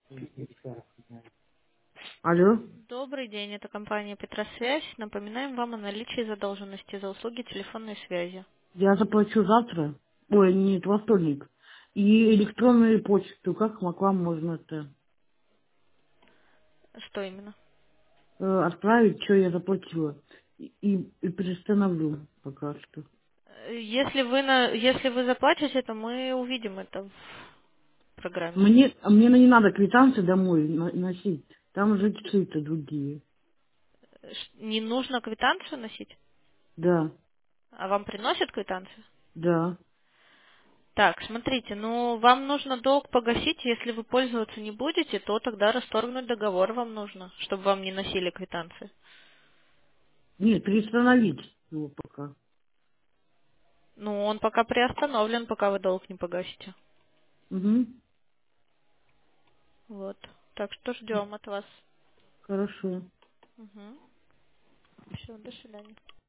Алло, Добрый день, это компания Петросвязь. Напоминаем вам о наличии задолженности за услуги телефонной связи. я заплачу завтра, ой, нет, во вторник, и электронную почту, как к вам можно это Что именно? отправить, что я заплатила, и приостановлю пока что. Если вы заплатите, то мы увидим это в программе. Мне не надо квитанции домой носить, там же часы-то другие. Не нужно квитанцию носить? Да, А вам приносят квитанцию? да. Так, смотрите, ну вам нужно долг погасить, если вы пользоваться не будете, то тогда расторгнуть договор вам нужно, чтобы вам не носили квитанции. Нет, приостановить его пока. Ну, он пока приостановлен, пока вы долг не погасите. Угу, Вот. Так что ждем от вас. хорошо. Угу. Все, до свидания.